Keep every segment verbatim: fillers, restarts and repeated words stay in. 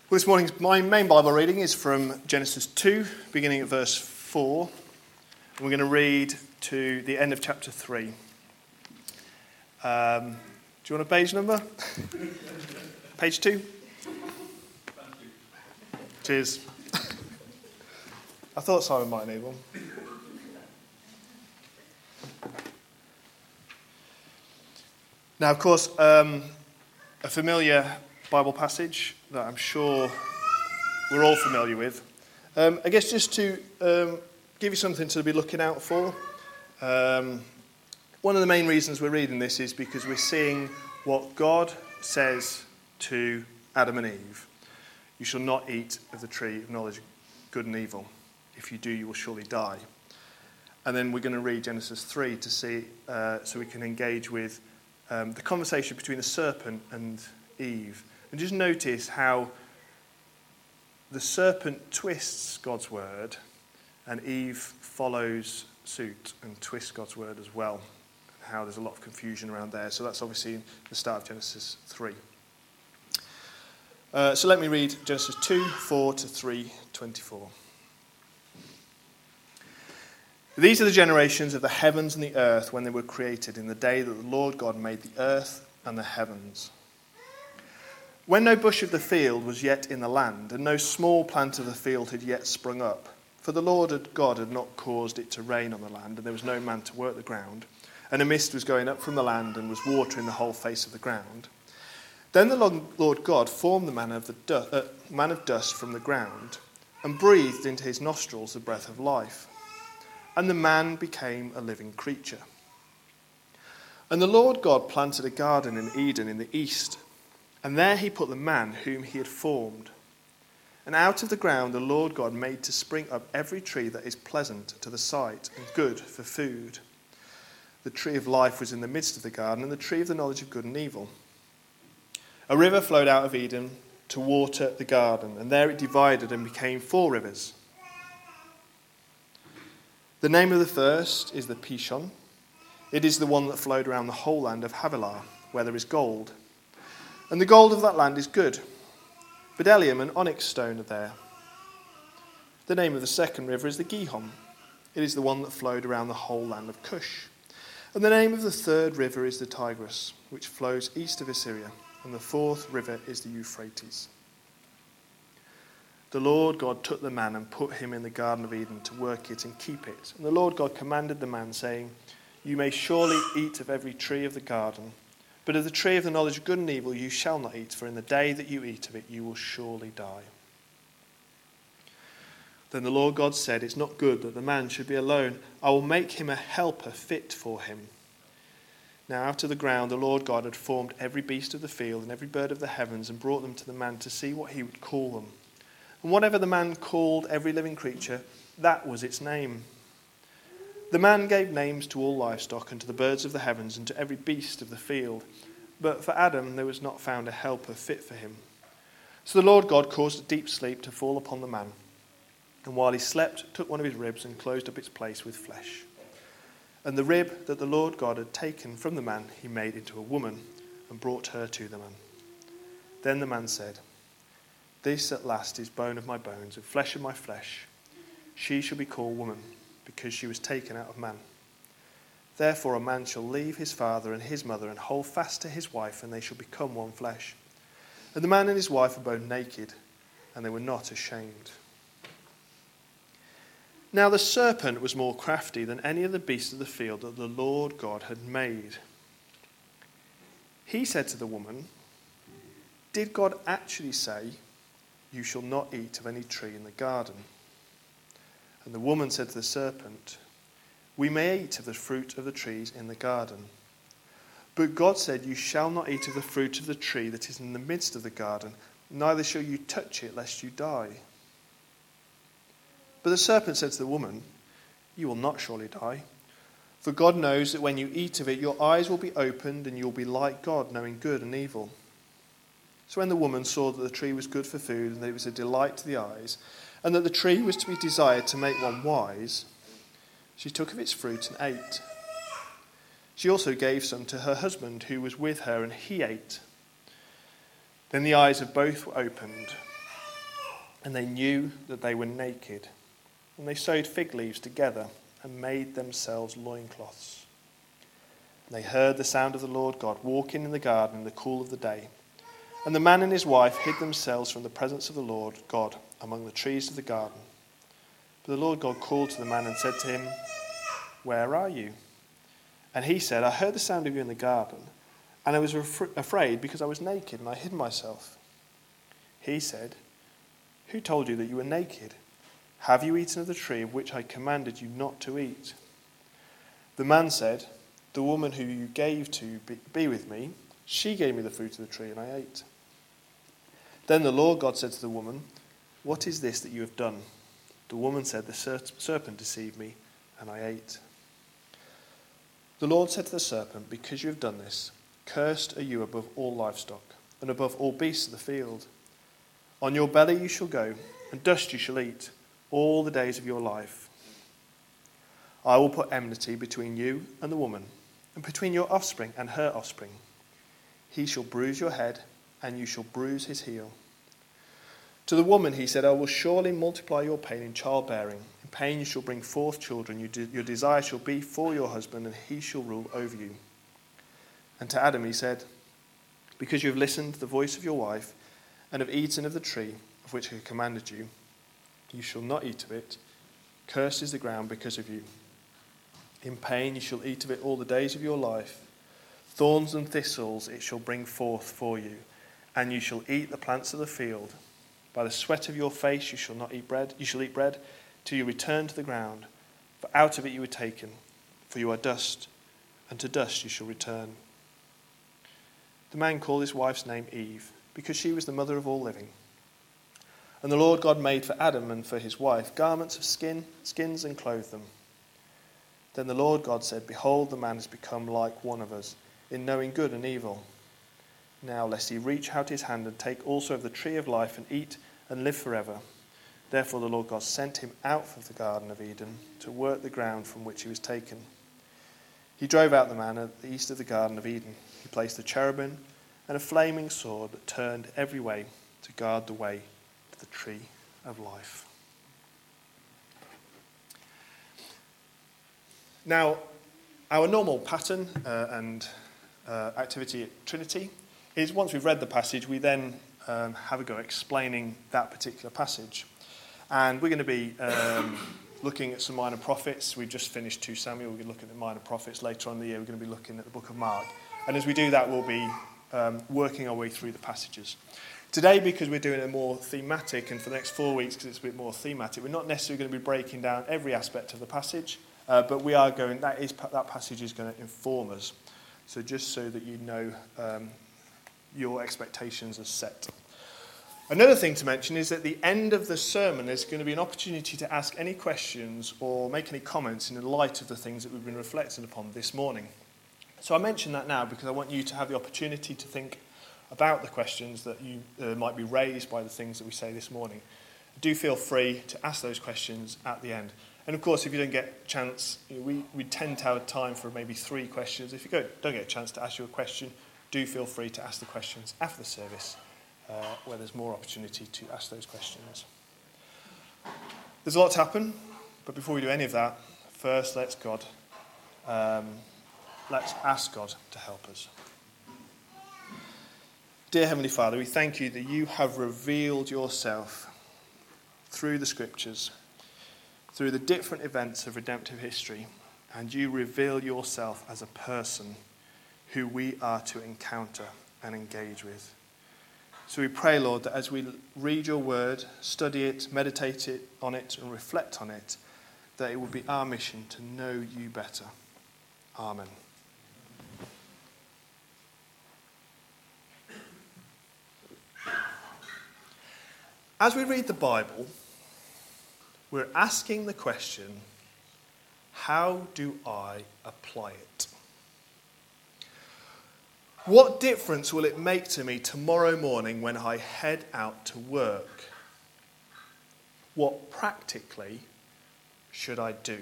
Well, this morning's my main Bible reading is from Genesis two, beginning at verse four. And we're going to read to the end of chapter three. Um, do you want a page number? Page two? Cheers. I thought Simon might need one. Now, of course, um, a familiar Bible passage that I'm sure we're all familiar with. Um, I guess just to um, give you something to be looking out for. Um, one of the main reasons we're reading this is because we're seeing what God says to Adam and Eve. You shall not eat of the tree of knowledge of good and evil. If you do, you will surely die. And then we're going to read Genesis three to see, uh, so we can engage with um, the conversation between the serpent and Eve. And just notice how the serpent twists God's word and Eve follows suit and twists God's word as well. How there's a lot of confusion around there. So that's obviously the start of Genesis three. Uh, so let me read Genesis two, four to three, twenty-four. These are the generations of the heavens and the earth when they were created in the day that the Lord God made the earth and the heavens. When no bush of the field was yet in the land, and no small plant of the field had yet sprung up, for the Lord God had not caused it to rain on the land, and there was no man to work the ground, and a mist was going up from the land and was watering the whole face of the ground. Then the Lord God formed the man of, the du- uh, man of dust from the ground, and breathed into his nostrils the breath of life. And the man became a living creature. And the Lord God planted a garden in Eden in the east, and there he put the man whom he had formed. And out of the ground the Lord God made to spring up every tree that is pleasant to the sight and good for food. The tree of life was in the midst of the garden, and the tree of the knowledge of good and evil. A river flowed out of Eden to water the garden, and there it divided and became four rivers. The name of the first is the Pishon. It is the one that flowed around the whole land of Havilah, where there is gold. And the gold of that land is good. Bdellium and onyx stone are there. The name of the second river is the Gihon. It is the one that flowed around the whole land of Cush. And the name of the third river is the Tigris, which flows east of Assyria. And the fourth river is the Euphrates. The Lord God took the man and put him in the Garden of Eden to work it and keep it. And the Lord God commanded the man, saying, You may surely eat of every tree of the garden, but of the tree of the knowledge of good and evil you shall not eat, for in the day that you eat of it you will surely die. Then the Lord God said, It's not good that the man should be alone. I will make him a helper fit for him. Now out of the ground the Lord God had formed every beast of the field and every bird of the heavens, and brought them to the man to see what he would call them. And whatever the man called every living creature, that was its name. The man gave names to all livestock and to the birds of the heavens and to every beast of the field. But for Adam there was not found a helper fit for him. So the Lord God caused a deep sleep to fall upon the man. And while he slept, took one of his ribs and closed up its place with flesh. And the rib that the Lord God had taken from the man he made into a woman and brought her to the man. Then the man said, This at last is bone of my bones and flesh of my flesh. She shall be called woman, because she was taken out of man. Therefore a man shall leave his father and his mother and hold fast to his wife, and they shall become one flesh. And the man and his wife were both naked, and they were not ashamed. Now the serpent was more crafty than any of the beasts of the field that the Lord God had made. He said to the woman, Did God actually say, You shall not eat of any tree in the garden? And the woman said to the serpent, We may eat of the fruit of the trees in the garden. But God said, You shall not eat of the fruit of the tree that is in the midst of the garden, neither shall you touch it, lest you die. But the serpent said to the woman, You will not surely die. For God knows that when you eat of it, your eyes will be opened, and you will be like God, knowing good and evil. So when the woman saw that the tree was good for food, and that it was a delight to the eyes, and that the tree was to be desired to make one wise, she took of its fruit and ate. She also gave some to her husband who was with her, and he ate. Then the eyes of both were opened, and they knew that they were naked. And they sewed fig leaves together and made themselves loincloths. And they heard the sound of the Lord God walking in the garden in the cool of the day. And the man and his wife hid themselves from the presence of the Lord God among the trees of the garden. But the Lord God called to the man and said to him, "Where are you?" And he said, "I heard the sound of you in the garden, and I was af- afraid because I was naked and I hid myself." He said, "Who told you that you were naked? Have you eaten of the tree of which I commanded you not to eat?" The man said, "The woman who you gave to be, be with me, she gave me the fruit of the tree and I ate." Then the Lord God said to the woman, "What is this that you have done?" The woman said, "The serpent deceived me and I ate." The Lord said to the serpent, "Because you have done this, cursed are you above all livestock and above all beasts of the field. On your belly you shall go, and dust you shall eat all the days of your life. I will put enmity between you and the woman, and between your offspring and her offspring. He shall bruise your head, and you shall bruise his heel." To the woman he said, "I will surely multiply your pain in childbearing. In pain you shall bring forth children. Your desire shall be for your husband, and he shall rule over you." And to Adam he said, "Because you have listened to the voice of your wife, and have eaten of the tree of which I commanded you, you shall not eat of it. Cursed is the ground because of you. In pain you shall eat of it all the days of your life. Thorns and thistles it shall bring forth for you, and you shall eat the plants of the field. By the sweat of your face you shall not eat bread. You shall eat bread till you return to the ground, for out of it you were taken. For you are dust, and to dust you shall return." The man called his wife's name Eve, because she was the mother of all living. And the Lord God made for Adam and for his wife garments of skin, skins, and clothed them. Then the Lord God said, "Behold, the man has become like one of us, in knowing good and evil. Now lest he reach out his hand and take also of the tree of life and eat and live forever." Therefore the Lord God sent him out of the Garden of Eden to work the ground from which he was taken. He drove out the man at the east of the Garden of Eden. He placed a cherubim and a flaming sword that turned every way to guard the way to the tree of life. Now, our normal pattern uh, and uh, activity at Trinity is once we've read the passage, we then um, have a go explaining that particular passage. And we're going to be um, looking at some minor prophets. We've just finished two Samuel. We're going to look at the minor prophets. Later on in the year, we're going to be looking at the book of Mark. And as we do that, we'll be um, working our way through the passages. Today, because we're doing it more thematic, and for the next four weeks, because it's a bit more thematic, we're not necessarily going to be breaking down every aspect of the passage, uh, but we are going, that is that passage is going to inform us. So just so that you know um, your expectations are set. Another thing to mention is at the end of the sermon, there's going to be an opportunity to ask any questions or make any comments in the light of the things that we've been reflecting upon this morning. So I mention that now because I want you to have the opportunity to think about the questions that you uh, might be raised by the things that we say this morning. Do feel free to ask those questions at the end. And of course, if you don't get a chance, you know, we, we tend to have time for maybe three questions. If you go, don't get a chance to ask you a question, do feel free to ask the questions after the service, uh, where there's more opportunity to ask those questions. There's a lot to happen, but before we do any of that, first let's God, um, let's ask God to help us. Dear Heavenly Father, we thank you that you have revealed yourself through the Scriptures, through the different events of redemptive history, and you reveal yourself as a person who we are to encounter and engage with. So we pray, Lord, that as we read your word, study it, meditate it on it, and reflect on it, that it will be our mission to know you better. Amen. As we read the Bible, we're asking the question, how do I apply it? What difference will it make to me tomorrow morning when I head out to work? What practically should I do?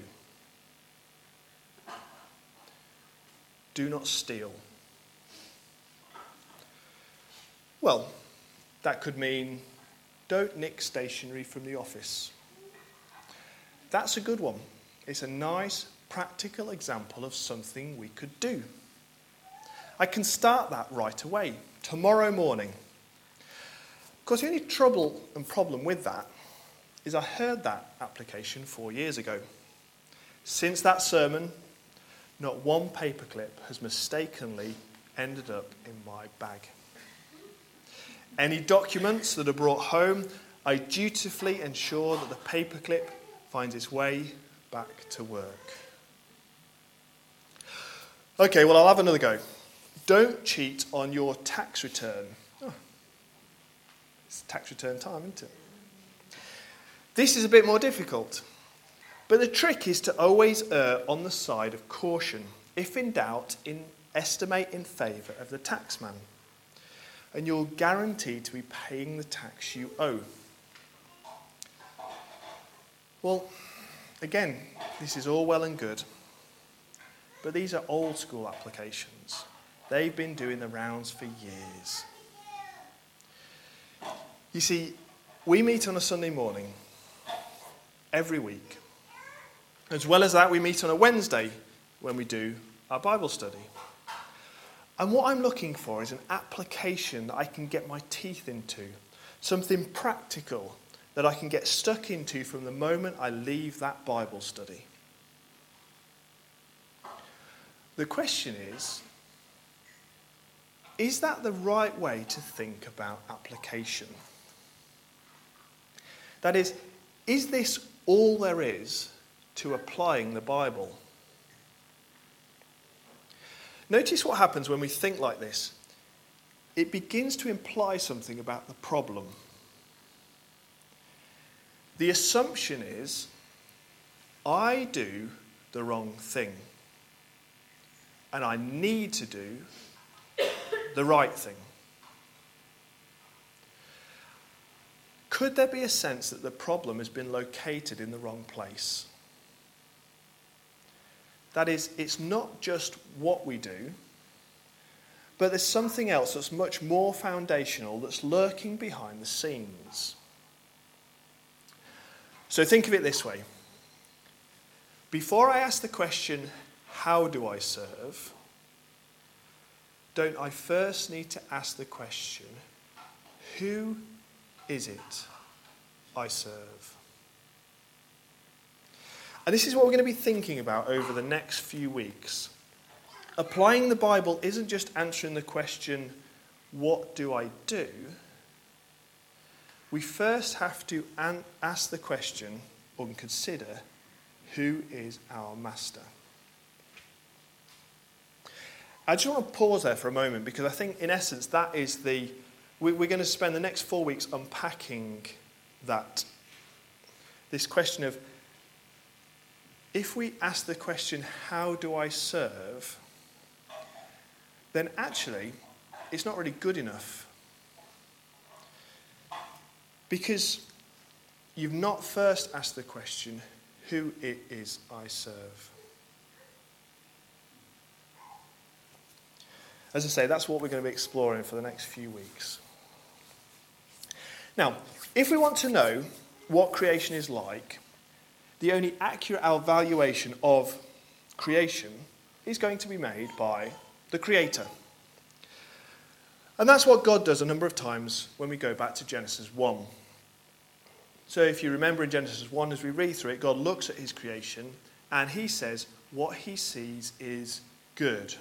Do not steal. Well, that could mean don't nick stationery from the office. That's a good one. It's a nice, practical example of something we could do. I can start that right away, tomorrow morning. Of course, the only trouble and problem with that is I heard that application four years ago. Since that sermon, not one paperclip has mistakenly ended up in my bag. Any documents that are brought home, I dutifully ensure that the paperclip finds its way back to work. Okay, well, I'll have another go. Don't cheat on your tax return. Oh, it's tax return time, isn't it? This is a bit more difficult. But the trick is to always err on the side of caution. If in doubt, in estimate in favour of the taxman. And you're guaranteed to be paying the tax you owe. Well, again, this is all well and good. But these are old school applications. They've been doing the rounds for years. You see, we meet on a Sunday morning every week. As well as that, we meet on a Wednesday when we do our Bible study. And what I'm looking for is an application that I can get my teeth into, something practical that I can get stuck into from the moment I leave that Bible study. The question is, is that the right way to think about application? That is, is this all there is to applying the Bible? Notice what happens when we think like this. It begins to imply something about the problem. The assumption is, I do the wrong thing, and I need to do the right thing. Could there be a sense that the problem has been located in the wrong place? That is, it's not just what we do, but there's something else that's much more foundational that's lurking behind the scenes. So think of it this way. Before I ask the question, how do I serve? Don't I first need to ask the question, who is it I serve? And this is what we're going to be thinking about over the next few weeks. Applying the Bible isn't just answering the question, what do I do? We first have to an- ask the question or consider, who is our master? I just want to pause there for a moment because I think in essence that is the, we're going to spend the next four weeks unpacking that. This question of, if we ask the question, how do I serve? Then actually, it's not really good enough. Because you've not first asked the question, who it is I serve. As I say, that's what we're going to be exploring for the next few weeks. Now, if we want to know what creation is like, the only accurate evaluation of creation is going to be made by the Creator. And that's what God does a number of times when we go back to Genesis one. So if you remember in Genesis one, as we read through it, God looks at his creation and he says what he sees is good.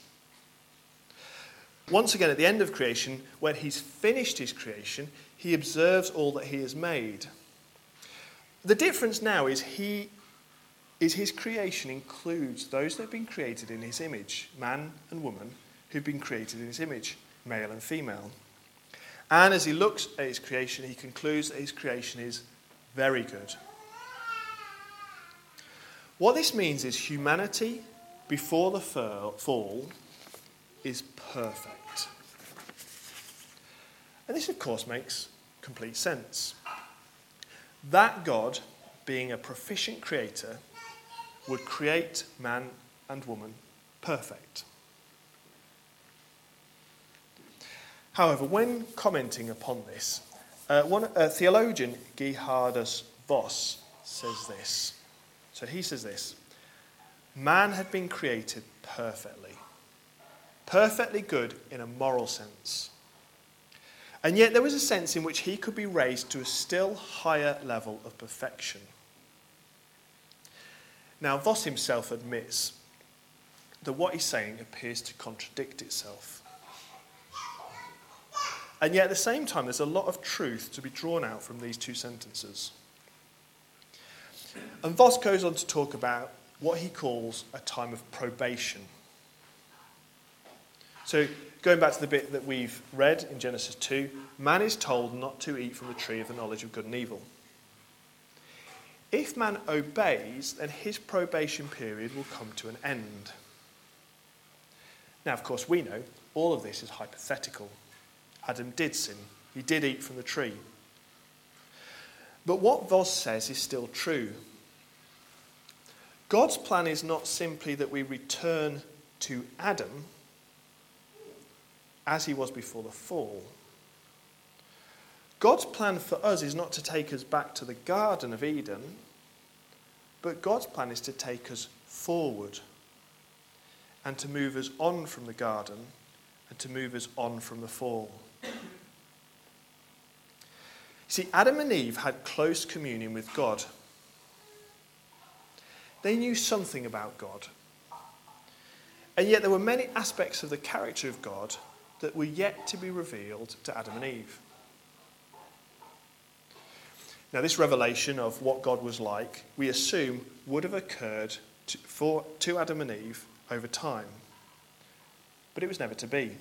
Once again, at the end of creation, when he's finished his creation, he observes all that he has made. The difference now is he is his creation includes those that have been created in his image, man and woman, who've been created in his image, male and female. And as he looks at his creation, he concludes that his creation is very good. What this means is humanity, before the fall, is perfect. And this, of course, makes complete sense. That God, being a proficient creator, would create man and woman perfect. However, when commenting upon this, Uh, one uh, theologian, Gerhardus Voss, says this. So he says this: man had been created perfectly, perfectly good in a moral sense. And yet there was a sense in which he could be raised to a still higher level of perfection. Now, Voss himself admits that what he's saying appears to contradict itself. And yet at the same time, there's a lot of truth to be drawn out from these two sentences. And Voss goes on to talk about what he calls a time of probation. So, going back to the bit that we've read in Genesis two, man is told not to eat from the tree of the knowledge of good and evil. If man obeys, then his probation period will come to an end. Now, of course, we know all of this is hypothetical. Adam did sin. He did eat from the tree. But what Voss says is still true. God's plan is not simply that we return to Adam as he was before the fall. God's plan for us is not to take us back to the Garden of Eden, but God's plan is to take us forward and to move us on from the garden and to move us on from the fall. See, Adam and Eve had close communion with God. They knew something about God. And yet there were many aspects of the character of God that were yet to be revealed to Adam and Eve. Now, this revelation of what God was like, we assume, would have occurred to, for, to Adam and Eve over time. But it was never to be.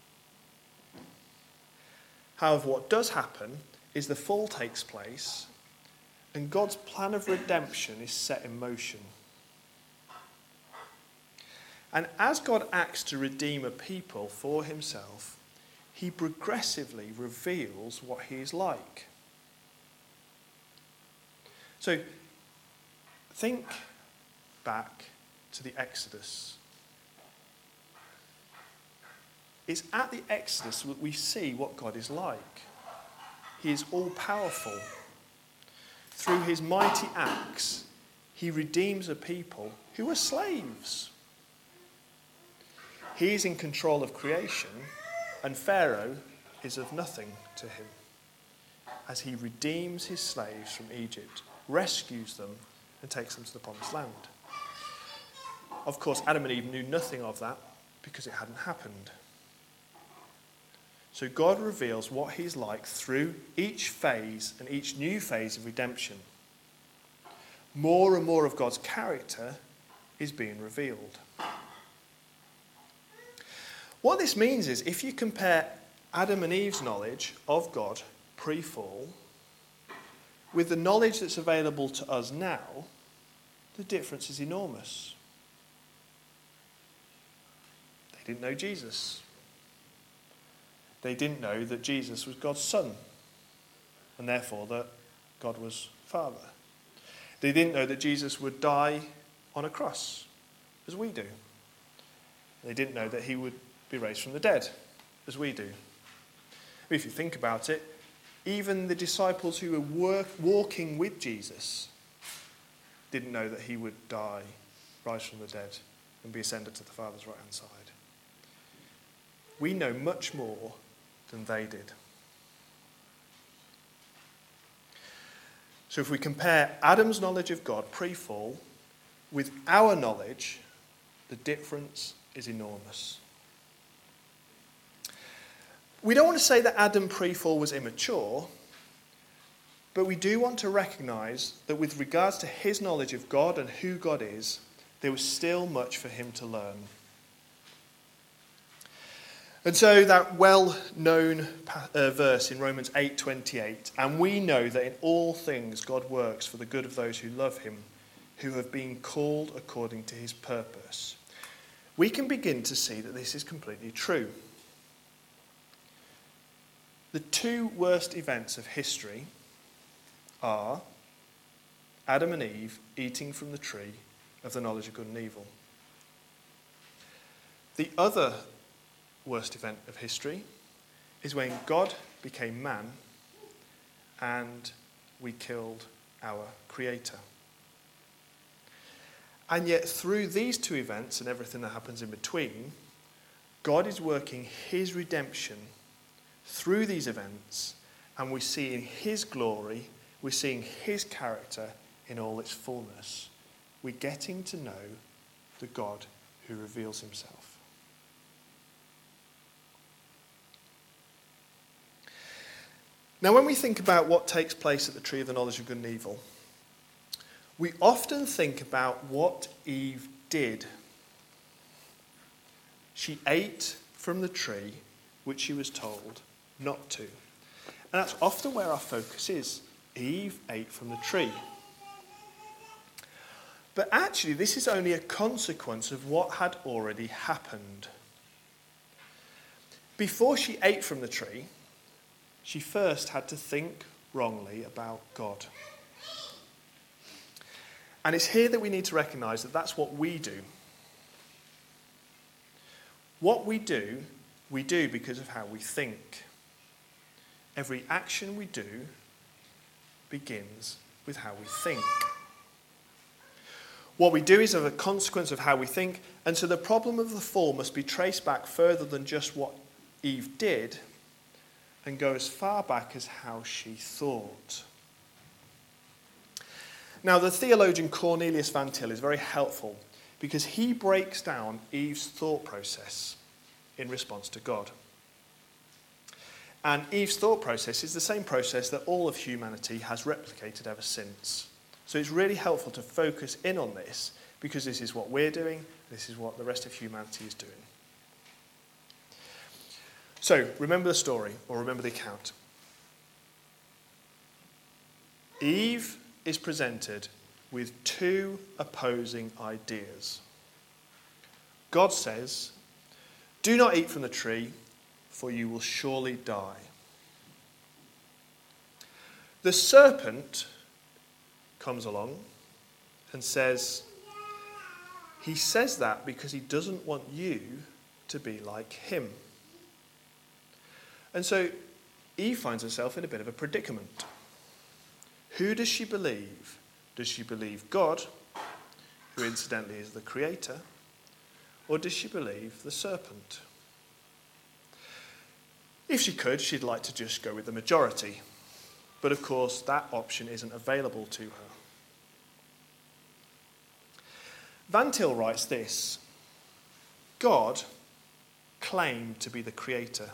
However, what does happen is the fall takes place and God's plan of redemption is set in motion. And as God acts to redeem a people for himself, he progressively reveals what he is like. So, think back to the Exodus. It's at the Exodus that we see what God is like. He is all-powerful. Through his mighty acts, he redeems a people who are slaves. He is in control of creation, and Pharaoh is of nothing to him, as he redeems his slaves from Egypt, rescues them, and takes them to the promised land. Of course, Adam and Eve knew nothing of that because it hadn't happened. So God reveals what he's like through each phase and each new phase of redemption. More and more of God's character is being revealed. What this means is, if you compare Adam and Eve's knowledge of God pre-fall with the knowledge that's available to us now, the difference is enormous. They didn't know Jesus. They didn't know that Jesus was God's son, and therefore that God was Father. They didn't know that Jesus would die on a cross, as we do. They didn't know that he would be raised from the dead, as we do. If you think about it, even the disciples who were work, walking with Jesus didn't know that he would die, rise from the dead, and be ascended to the Father's right-hand side. We know much more than they did. So if we compare Adam's knowledge of God pre-fall with our knowledge, the difference is enormous. We don't want to say that Adam pre-fall was immature, but we do want to recognise that with regards to his knowledge of God and who God is, there was still much for him to learn. And so that well-known uh, verse in Romans eight twenty-eight, and we know that in all things God works for the good of those who love him, who have been called according to his purpose. We can begin to see that this is completely true. The two worst events of history are Adam and Eve eating from the tree of the knowledge of good and evil. The other worst event of history is when God became man and we killed our Creator. And yet through these two events and everything that happens in between, God is working his redemption through these events, and we see in his glory, we're seeing his character in all its fullness. We're getting to know the God who reveals himself. Now, when we think about what takes place at the tree of the knowledge of good and evil, we often think about what Eve did. She ate from the tree which she was told not to. And that's often where our focus is. Eve ate from the tree. But actually, this is only a consequence of what had already happened. Before she ate from the tree, she first had to think wrongly about God. And it's here that we need to recognise that that's what we do. What we do, we do because of how we think. Every action we do begins with how we think. What we do is of a consequence of how we think, and so the problem of the fall must be traced back further than just what Eve did and go as far back as how she thought. Now, the theologian Cornelius Van Til is very helpful because he breaks down Eve's thought process in response to God. And Eve's thought process is the same process that all of humanity has replicated ever since. So it's really helpful to focus in on this because this is what we're doing, this is what the rest of humanity is doing. So, remember the story, or remember the account. Eve is presented with two opposing ideas. God says, "Do not eat from the tree, for you will surely die." The serpent comes along and says, he says that because he doesn't want you to be like him. And so Eve finds herself in a bit of a predicament. Who does she believe? Does she believe God, who incidentally is the creator, or does she believe the serpent? If she could, she'd like to just go with the majority. But of course, that option isn't available to her. Van Til writes this: God claimed to be the creator.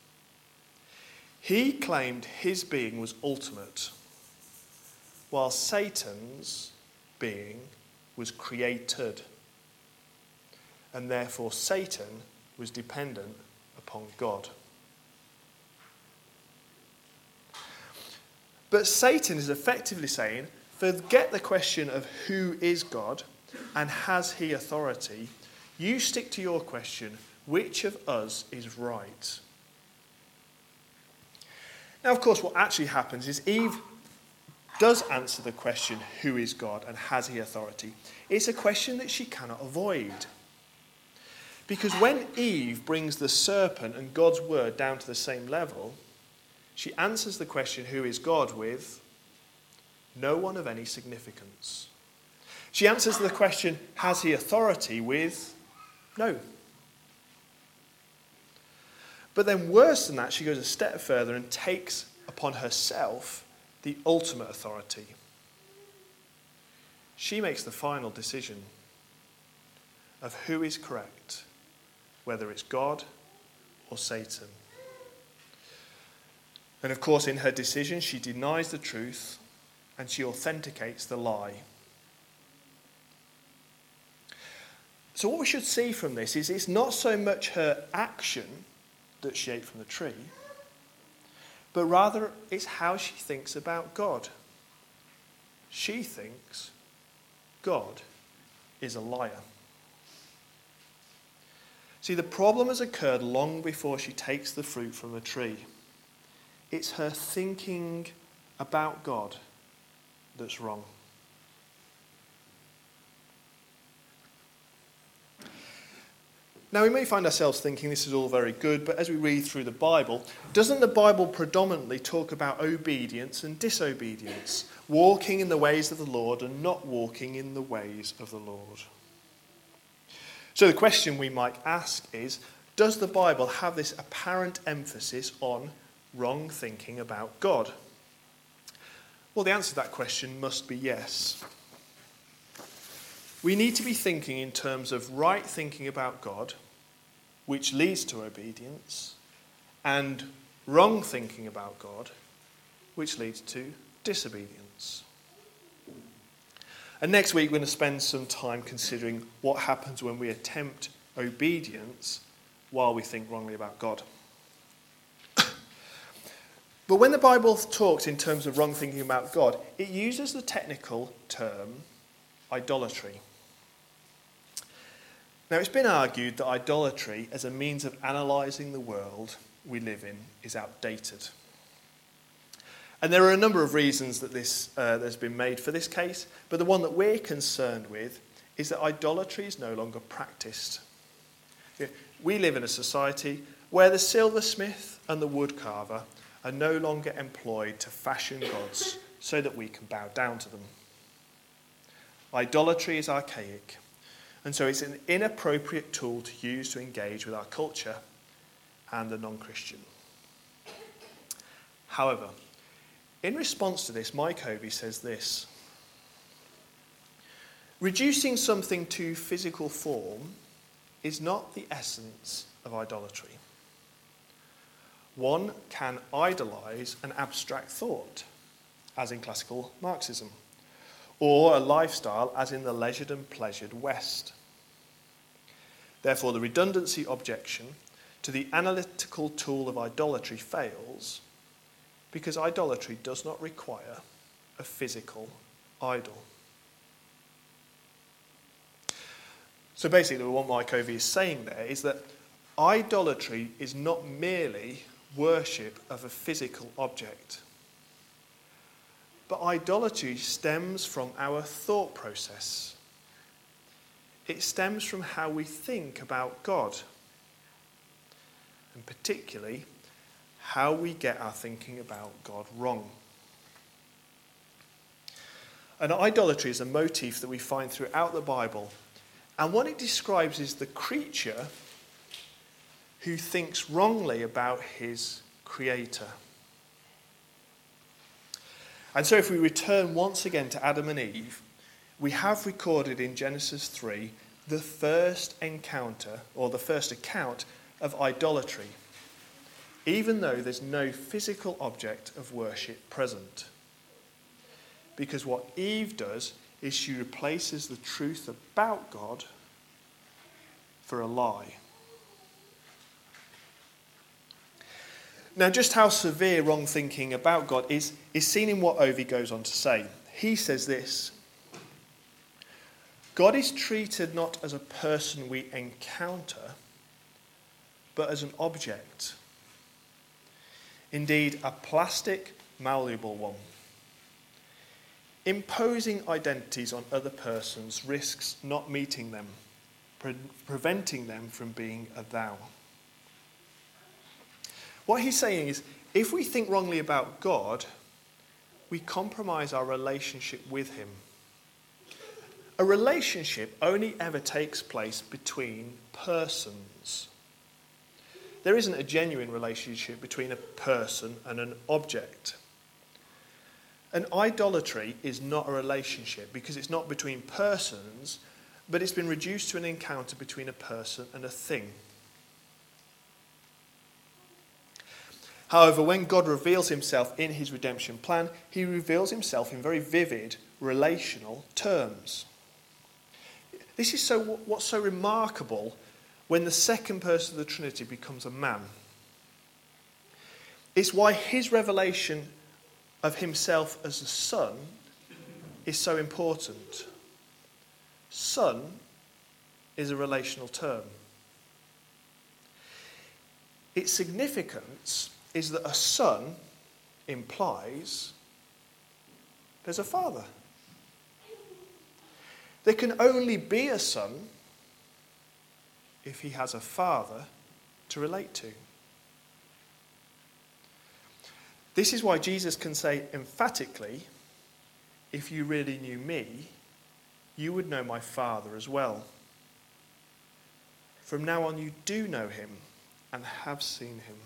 He claimed his being was ultimate, while Satan's being was created. And therefore Satan was dependent upon God. But Satan is effectively saying, forget the question of who is God and has he authority. You stick to your question, which of us is right? Now, of course, what actually happens is Eve does answer the question, who is God and has he authority? It's a question that she cannot avoid. Because when Eve brings the serpent and God's word down to the same level, she answers the question, who is God, with no one of any significance. She answers the question, has he authority, with no. But then worse than that, she goes a step further and takes upon herself the ultimate authority. She makes the final decision of who is correct, whether it's God or Satan. And of course, in her decision, she denies the truth and she authenticates the lie. So what we should see from this is it's not so much her action that she ate from the tree, but rather it's how she thinks about God. She thinks God is a liar. See, the problem has occurred long before she takes the fruit from the tree. It's her thinking about God that's wrong. Now, we may find ourselves thinking this is all very good, but as we read through the Bible, doesn't the Bible predominantly talk about obedience and disobedience, walking in the ways of the Lord and not walking in the ways of the Lord? So the question we might ask is, does the Bible have this apparent emphasis on wrong thinking about God? Well, the answer to that question must be yes. We need to be thinking in terms of right thinking about God, which leads to obedience, and wrong thinking about God, which leads to disobedience. And next week we're going to spend some time considering what happens when we attempt obedience while we think wrongly about God. But when the Bible talks in terms of wrong thinking about God, it uses the technical term idolatry. Now, it's been argued that idolatry as a means of analysing the world we live in is outdated. And there are a number of reasons that this uh, there's been made for this case, but the one that we're concerned with is that idolatry is no longer practised. We live in a society where the silversmith and the woodcarver are no longer employed to fashion gods so that we can bow down to them. Idolatry is archaic. And so it's an inappropriate tool to use to engage with our culture and the non-Christian. However, in response to this, Mike Hovey says this: reducing something to physical form is not the essence of idolatry. One can idolize an abstract thought, as in classical Marxism, or a lifestyle as in the leisured and pleasured West. Therefore, the redundancy objection to the analytical tool of idolatry fails because idolatry does not require a physical idol. So basically what Mike Hovey is saying there is that idolatry is not merely worship of a physical object. But idolatry stems from our thought process. It stems from how we think about God. And particularly, how we get our thinking about God wrong. And idolatry is a motif that we find throughout the Bible. And what it describes is the creature who thinks wrongly about his creator. And so if we return once again to Adam and Eve, we have recorded in Genesis three the first encounter, or the first account of idolatry, even though there's no physical object of worship present. Because what Eve does is she replaces the truth about God for a lie. Now, just how severe wrong thinking about God is, is seen in what Hovey goes on to say. He says this: God is treated not as a person we encounter, but as an object. Indeed, a plastic, malleable one. Imposing identities on other persons risks not meeting them, pre- preventing them from being a thou. What he's saying is, if we think wrongly about God, we compromise our relationship with him. A relationship only ever takes place between persons. There isn't a genuine relationship between a person and an object. And idolatry is not a relationship because it's not between persons, but it's been reduced to an encounter between a person and a thing. However, when God reveals himself in his redemption plan, he reveals himself in very vivid relational terms. This is so what's so remarkable when the second person of the Trinity becomes a man. It's why his revelation of himself as the Son is so important. Son is a relational term. Its significance is that a son implies there's a father. There can only be a son if he has a father to relate to. This is why Jesus can say emphatically, if you really knew me, you would know my Father as well. From now on you do know him and have seen him.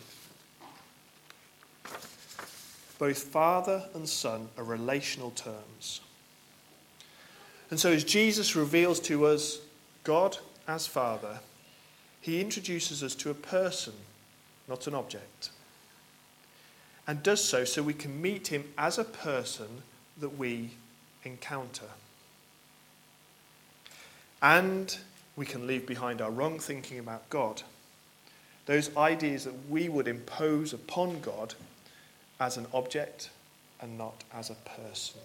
Both Father and Son are relational terms. And so as Jesus reveals to us God as Father, he introduces us to a person, not an object. And does so so we can meet him as a person that we encounter. And we can leave behind our wrong thinking about God, those ideas that we would impose upon God as an object and not as a person.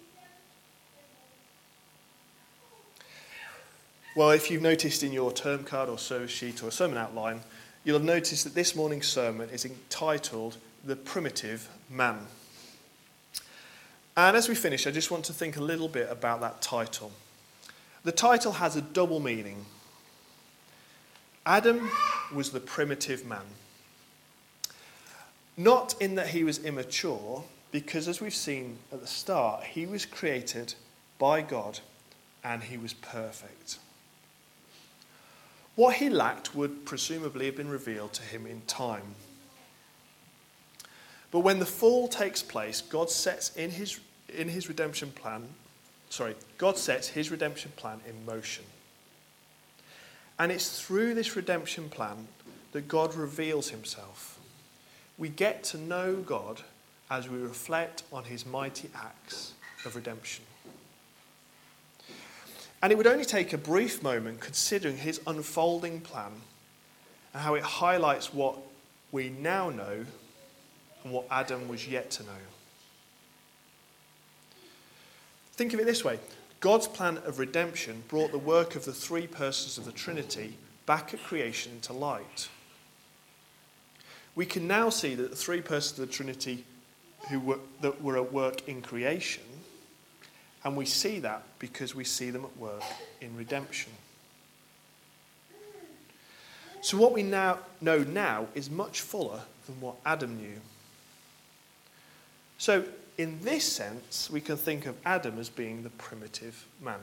Well, if you've noticed in your term card or service sheet or sermon outline, you'll have noticed that this morning's sermon is entitled The Primitive Man. And as we finish, I just want to think a little bit about that title. The title has a double meaning. Adam was the primitive man. Not in that he was immature, because as we've seen at the start, he was created by God and he was perfect. What he lacked would presumably have been revealed to him in time. But when the fall takes place, God sets in his in his redemption plan, sorry, God sets his redemption plan in motion. And it's through this redemption plan that God reveals himself. We get to know God as we reflect on his mighty acts of redemption. And it would only take a brief moment considering his unfolding plan and how it highlights what we now know and what Adam was yet to know. Think of it this way. God's plan of redemption brought the work of the three persons of the Trinity back at creation into light. We can now see that the three persons of the Trinity who were, that were at work in creation, and we see that because we see them at work in redemption. So what we now know now is much fuller than what Adam knew. So in this sense, we can think of Adam as being the primitive man.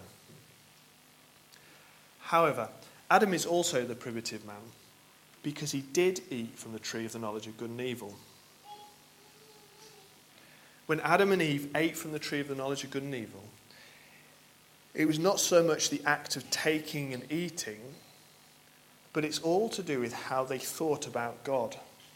However, Adam is also the primitive man because he did eat from the tree of the knowledge of good and evil. When Adam and Eve ate from the tree of the knowledge of good and evil, it was not so much the act of taking and eating, but it's all to do with how they thought about God.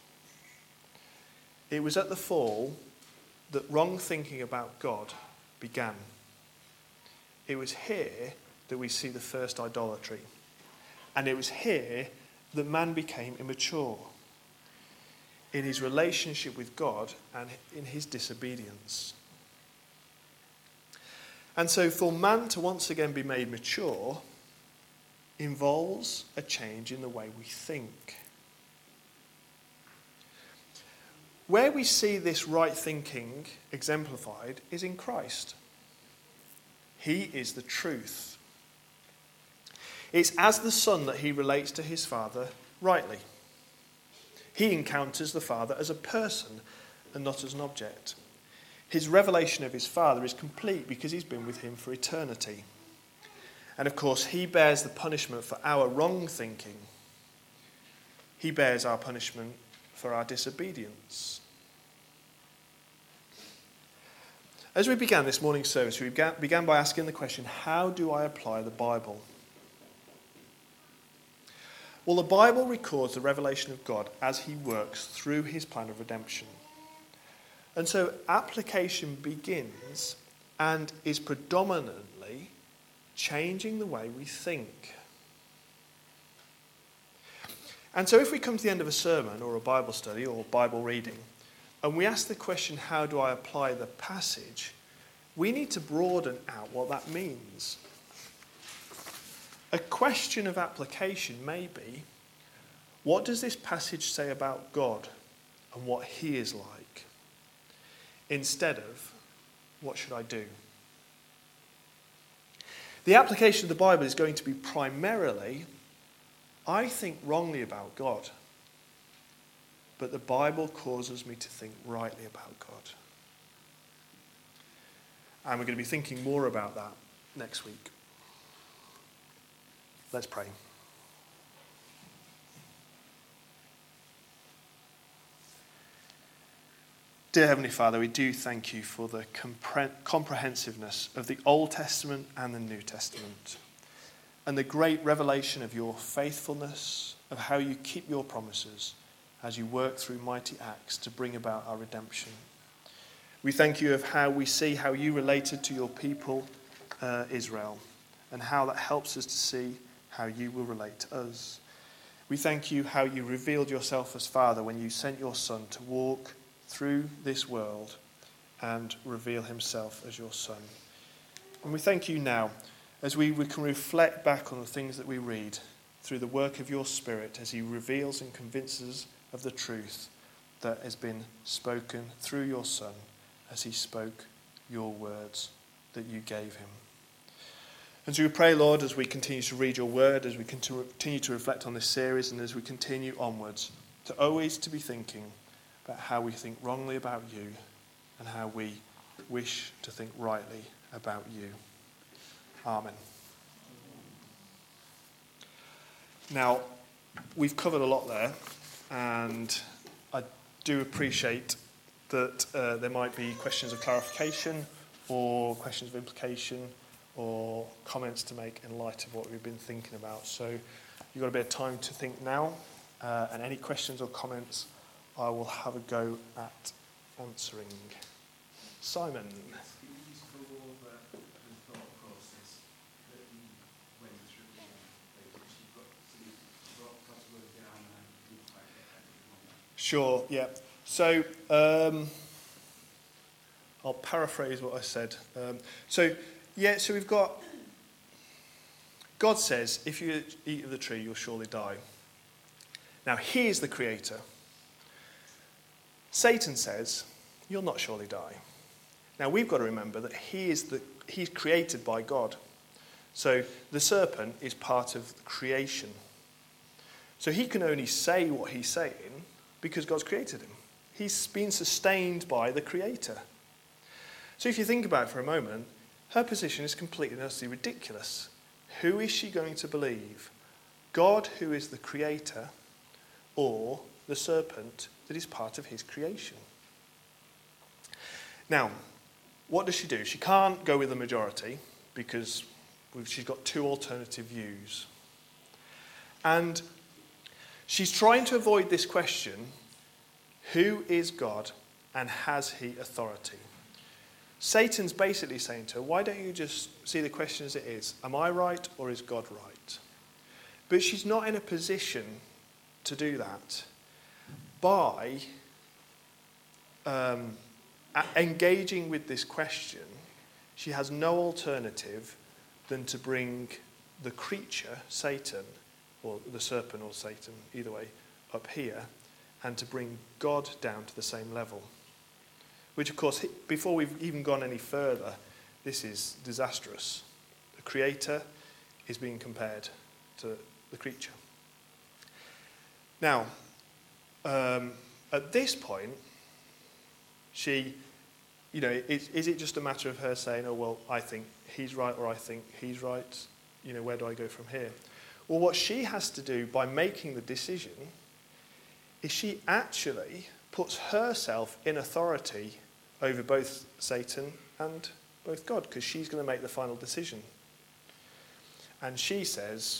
It was at the fall that wrong thinking about God began. It was here that we see the first idolatry. And it was here that man became immature in his relationship with God and in his disobedience. And so for man to once again be made mature involves a change in the way we think. Where we see this right thinking exemplified is in Christ. He is the truth. It's as the Son that he relates to his Father rightly. He encounters the Father as a person and not as an object. His revelation of his Father is complete because he's been with him for eternity. And of course, he bears the punishment for our wrong thinking. He bears our punishment for our disobedience. As we began this morning's service, we began, began by asking the question, how do I apply the Bible? Well, the Bible records the revelation of God as he works through his plan of redemption. And so application begins and is predominantly changing the way we think. And so if we come to the end of a sermon or a Bible study or Bible reading, and we ask the question, how do I apply the passage? We need to broaden out what that means. A question of application may be, what does this passage say about God and what he is like? Instead of, what should I do? The application of the Bible is going to be primarily I think wrongly about God, but the Bible causes me to think rightly about God. And we're going to be thinking more about that next week. Let's pray. Dear Heavenly Father, we do thank you for the compre- comprehensiveness of the Old Testament and the New Testament, and the great revelation of your faithfulness, of how you keep your promises as you work through mighty acts to bring about our redemption. We thank you of how we see how you related to your people, uh, Israel, and how that helps us to see how you will relate to us. We thank you how you revealed yourself as Father when you sent your Son to walk through this world and reveal himself as your Son. And we thank you now as we, we can reflect back on the things that we read through the work of your Spirit as he reveals and convinces of the truth that has been spoken through your Son as he spoke your words that you gave him. And so we pray, Lord, as we continue to read your word, as we continue to reflect on this series, and as we continue onwards, to always to be thinking about how we think wrongly about you and how we wish to think rightly about you. Amen. Now, we've covered a lot there, and I do appreciate that uh, there might be questions of clarification or questions of implication or comments to make in light of what we've been thinking about. So you've got a bit of time to think now, uh, and any questions or comments I will have a go at answering. Simon. Sure, yeah. So um, I'll paraphrase what I said. Um, so, yeah, so we've got, God says, if you eat of the tree, you'll surely die. Now, he is the creator. Satan says, you'll not surely die. Now, we've got to remember that he is the, he's created by God. So the serpent is part of creation. So he can only say what he's saying because God's created him. He's been sustained by the creator. So if you think about it for a moment, her position is completely and utterly ridiculous. Who is she going to believe? God, who is the creator, or the serpent that is part of his creation? Now, what does she do? She can't go with the majority because she's got two alternative views. And she's trying to avoid this question, who is God and has he authority? Satan's basically saying to her, why don't you just see the question as it is? Am I right or is God right? But she's not in a position to do that by um, engaging with this question. She has no alternative than to bring the creature, Satan, or the serpent or Satan, either way, up here, and to bring God down to the same level. Which, of course, before we've even gone any further, this is disastrous. The creator is being compared to the creature. Now, um, at this point, she, you know, is, is it just a matter of her saying, oh, well, I think he's right or I think he's right? You know, where do I go from here? Well, what she has to do by making the decision is she actually puts herself in authority over both Satan and both God, because she's going to make the final decision. And she says,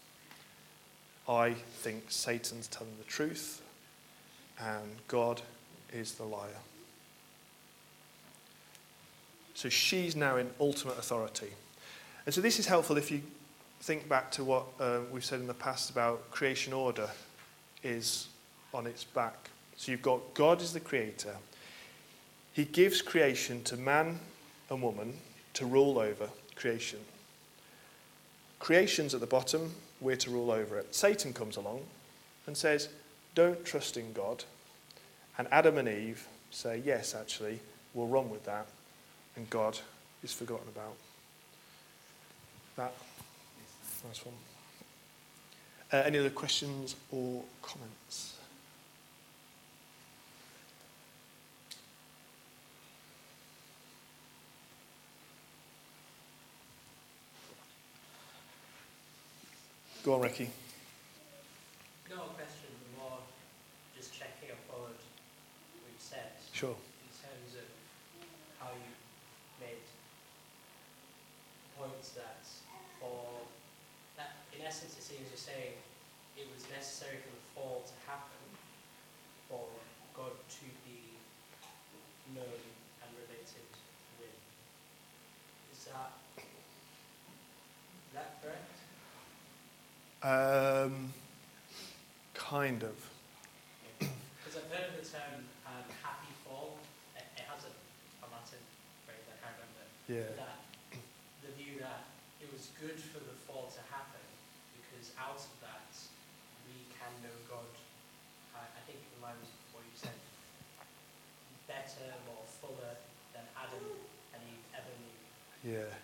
I think Satan's telling the truth and God is the liar. So she's now in ultimate authority. And so this is helpful if you think back to what uh, we've said in the past about creation order is on its back. So you've got God as the creator. He gives creation to man and woman to rule over creation. Creation's at the bottom, we're to rule over it. Satan comes along and says, don't trust in God. And Adam and Eve say, yes, actually, we'll run with that. And God is forgotten about. That, nice one. Uh, any other questions or comments? Go on, Ricky. No question, more just checking up on what we've said. Sure. In terms of how you made points that for that, in essence, it seems you're saying it was necessary for the fall to happen for God to be known and related with. Is that is that correct? Um, kind of. Because I've heard of the term um, happy fall. It, it has a, a Latin phrase, I can't remember. Yeah. That the view that it was good for the fall to happen because out of that we can know God, I, I think in line with what you said, better, more fuller than Adam and Eve ever knew. Yeah.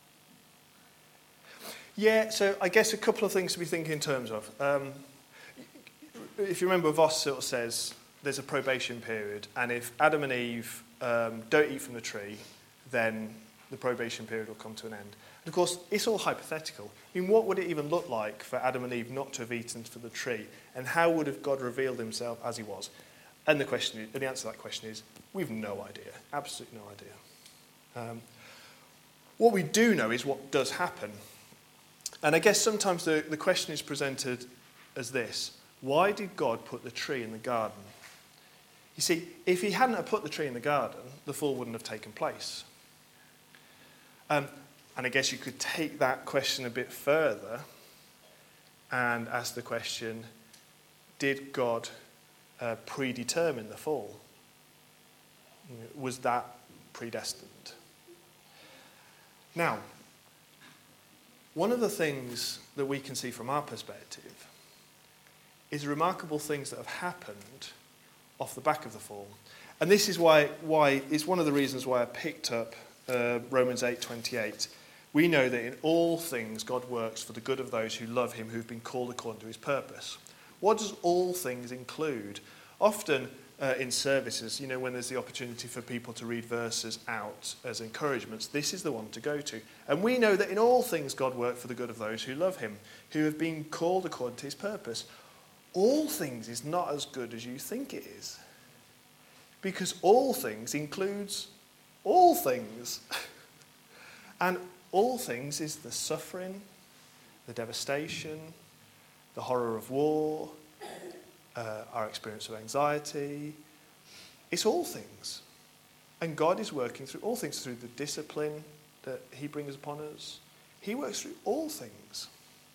Yeah, so I guess a couple of things to be thinking in terms of. Um, if you remember, Voss sort of says there's a probation period, and if Adam and Eve um, don't eat from the tree, then the probation period will come to an end. And of course, it's all hypothetical. I mean, what would it even look like for Adam and Eve not to have eaten from the tree? And how would have God revealed himself as he was? And the question, and the answer to that question is, we've no idea, absolutely no idea. Um, what we do know is what does happen. And I guess sometimes the, the question is presented as this: why did God put the tree in the garden? You see, if he hadn't have put the tree in the garden, the fall wouldn't have taken place. Um, and I guess you could take that question a bit further and ask the question, did God uh, predetermine the fall? Was that predestined? Now, one of the things that we can see from our perspective is remarkable things that have happened off the back of the fall. And this is why, why it's one of the reasons why I picked up uh, Romans eight twenty-eight. We know that in all things God works for the good of those who love him, who've been called according to his purpose. What does all things include? Often uh, in services, you know, when there's the opportunity for people to read verses out as encouragements, this is the one to go to. And we know that in all things God works for the good of those who love him, who have been called according to his purpose. All things is not as good as you think it is. Because all things includes all things. And all things is the suffering, the devastation, the horror of war, uh, our experience of anxiety. It's all things. And God is working through all things, through the discipline that he brings upon us. He works through all things.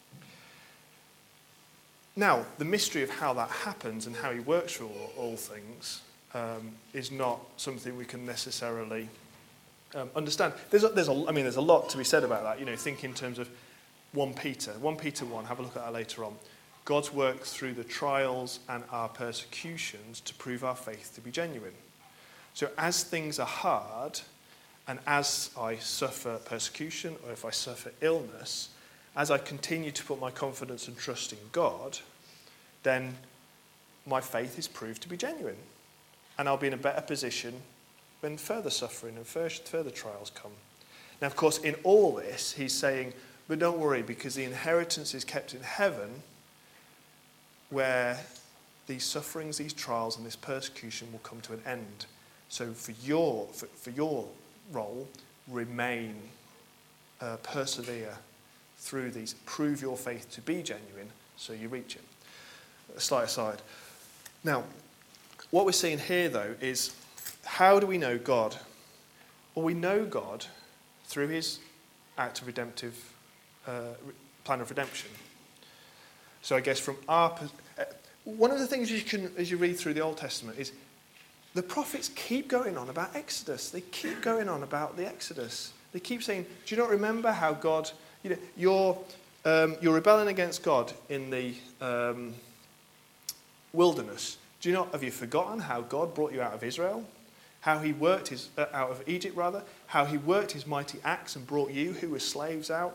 Now, the mystery of how that happens and how he works through all, all things um, is not something we can necessarily um, understand. There's a, there's a, I mean, there's a lot to be said about that. You know, think in terms of First Peter. First Peter one, have a look at that later on. God's work through the trials and our persecutions to prove our faith to be genuine. So as things are hard, and as I suffer persecution, or if I suffer illness, as I continue to put my confidence and trust in God, then my faith is proved to be genuine. And I'll be in a better position when further suffering and further trials come. Now, of course, in all this, he's saying, but don't worry, because the inheritance is kept in heaven, where these sufferings, these trials, and this persecution will come to an end. So for your, for, for your role, remain, uh, persevere through these, prove your faith to be genuine, so you reach it. A slight aside. Now, what we're seeing here, though, is how do we know God? Well, we know God through his act of redemptive uh, plan of redemption. So I guess from our... Uh, one of the things you can, as you read through the Old Testament, is the prophets keep going on about Exodus. They keep going on about the Exodus. They keep saying, do you not remember how God... You know, you're, um, you're rebelling against God in the um, wilderness. Do you not... Have you forgotten how God brought you out of Israel? How he worked his... Uh, out of Egypt, rather. How he worked his mighty acts and brought you, who were slaves, out.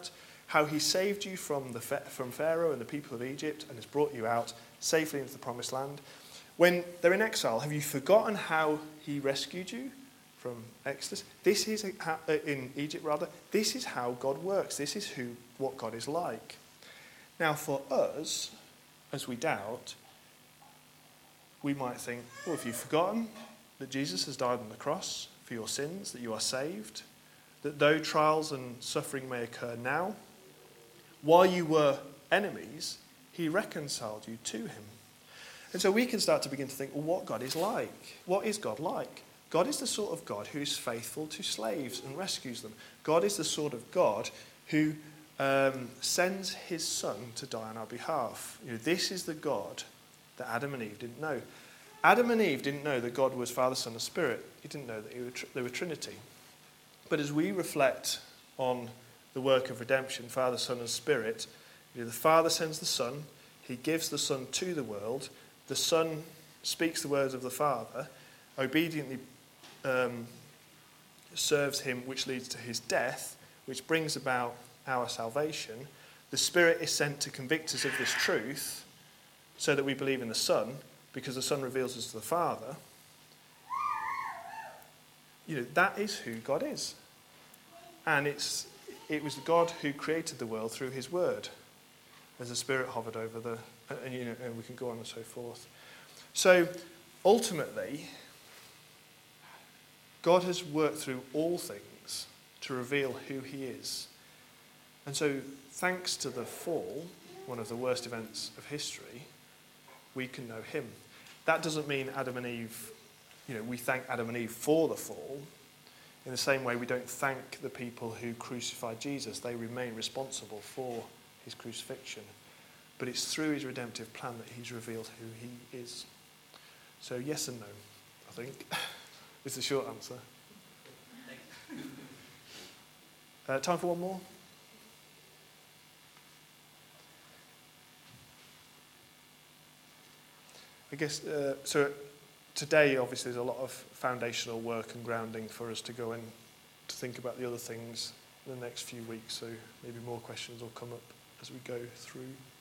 how he saved you from, the, from Pharaoh and the people of Egypt and has brought you out safely into the promised land. When they're in exile, have you forgotten how he rescued you from Exodus? This is how, in Egypt rather. This is how God works. This is who what God is like. Now, for us, as we doubt, we might think, well, have you forgotten that Jesus has died on the cross for your sins, that you are saved, that though trials and suffering may occur now, while you were enemies, he reconciled you to him. And so we can start to begin to think, well, what God is like. What is God like? God is the sort of God who is faithful to slaves and rescues them. God is the sort of God who um, sends his son to die on our behalf. You know, this is the God that Adam and Eve didn't know. Adam and Eve didn't know that God was Father, Son, and Spirit. He didn't know that he were tr- they were Trinity. But as we reflect on the work of redemption, Father, Son, and Spirit, you know, the Father sends the Son. He gives the Son to the world. The Son speaks the words of the Father, obediently um, serves him, which leads to his death, which brings about our salvation. The Spirit is sent to convict us of this truth so that we believe in the Son, because the Son reveals us to the Father. You know, that is who God is. And it's it was God who created the world through his word, as the Spirit hovered over the, and, you know, and we can go on and so forth. So, ultimately, God has worked through all things to reveal who he is. And so, thanks to the fall, one of the worst events of history, we can know him. That doesn't mean Adam and Eve, you know, we thank Adam and Eve for the fall. In the same way, we don't thank the people who crucified Jesus. They remain responsible for his crucifixion. But it's through his redemptive plan that he's revealed who he is. So yes and no, I think, is the short answer. Uh, time for one more? I guess, uh, so today obviously there's a lot of foundational work and grounding for us to go in to think about the other things in the next few weeks, so maybe more questions will come up as we go through.